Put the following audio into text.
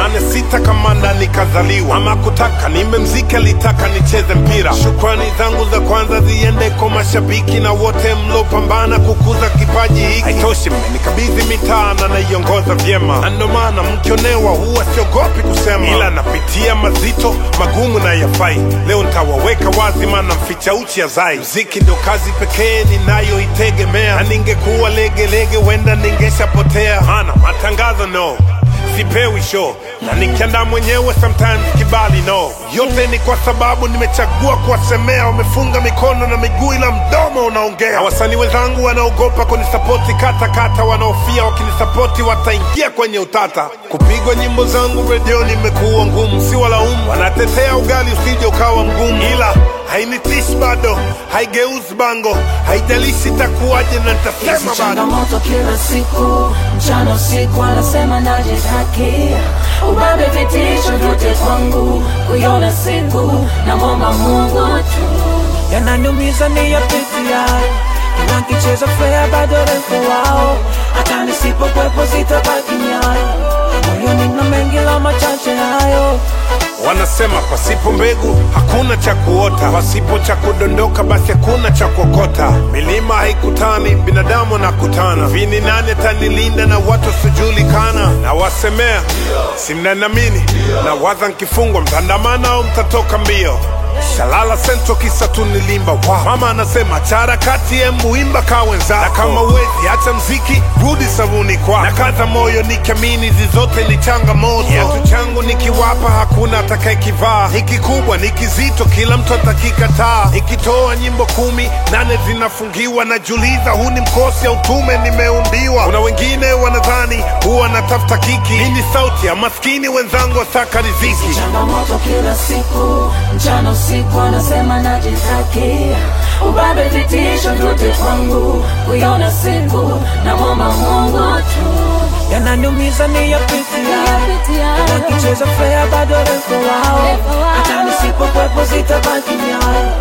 8-6 kamanda nikazaliwa. Mama kutaka nimemzika, litaka nicheze mpira. Shukrani zangu za kwanza ziende kwa mashabiki na wote mlopambana kukuza kipaji hiki. Haitoshi mmenikabidhi mitaa na naiongoza vyema, na ndo maana mkionewa huwa siogopi kusema, ila napitia mazito magumu na yafai. Leo nitawaweka wazi, maana mficha uchi hazai. Mziki ndo kazi pekee ninayoitegemea, na ningekuwa legelege wenda ningeshapotea. Maana matangazo no, sipewi show, na nikiandaa mwenyewe sometimes kibali no. Yote ni kwa sababu nimechagua kuwasemea. Wamefunga mikono na miguu ila mdomo unaongea. Na wasanii wenzangu wanaogopa kunisapoti kata, wanaofia wakinisapoti wataingia kwenye utata. Kupigwa nyimbo zangu radio nimekuwa ngumu, si walaumu. Wanatetea ugali usije ukawa mgumu, ila hainitishi bado, haigeuzi bango. Haijalishi takuwaje na nitasema bado. Changamoto kila siku, mchana usiku wanasema najitaki. Ubabe vitisho vyote kwangu, kuiona siku na mwomba Mungu tu. Yananiumiza niyapitia, kila kicheza fair bado refu wao. Hata nisipokwepo zitabaki nyayo, moyoni na mengi la machache hayo. Wanasema pasipo mbegu hakuna cha kuota, pasipo cha kudondoka basi hakuna cha kuokota. Milima haikutani, binadamu nakutana. Vini nane tanilinda na watu sijulikana. Na wasemea simnanamini, na waza nkifungwa mtandamana au mtatoka mbio. Shalala Central kisa tu nilimba wow. Mama anasema chara kati embu imba kawenzako, na kama wezi acha mziki rudi sabuni kwa. Na kaza moyo nikiamini zizote ni changamoto. Kiatu changu nikiwapa hakuna atakaye kivaa. Hiki kubwa ni kizito kila mtu atakikataa. Nikitoa nyimbo 10 8 zinafungiwa. Najuliza huu ni mkosi au tume nimeundiwa. Kuna wengine wanadhani huwa natafuta kiki. Hii ni sauti ya maskini wenzangu wasaka riziki. Changamoto kila siku, mchana usiku wanasema najitaki. Ubabe vitisho vyote kwangu, kuiona siku na mwomba Mungu tu. Yananiumiza niyapitia, kila kicheza fair bado refu wao. Hata nisipokwepo zitabaki nyayo,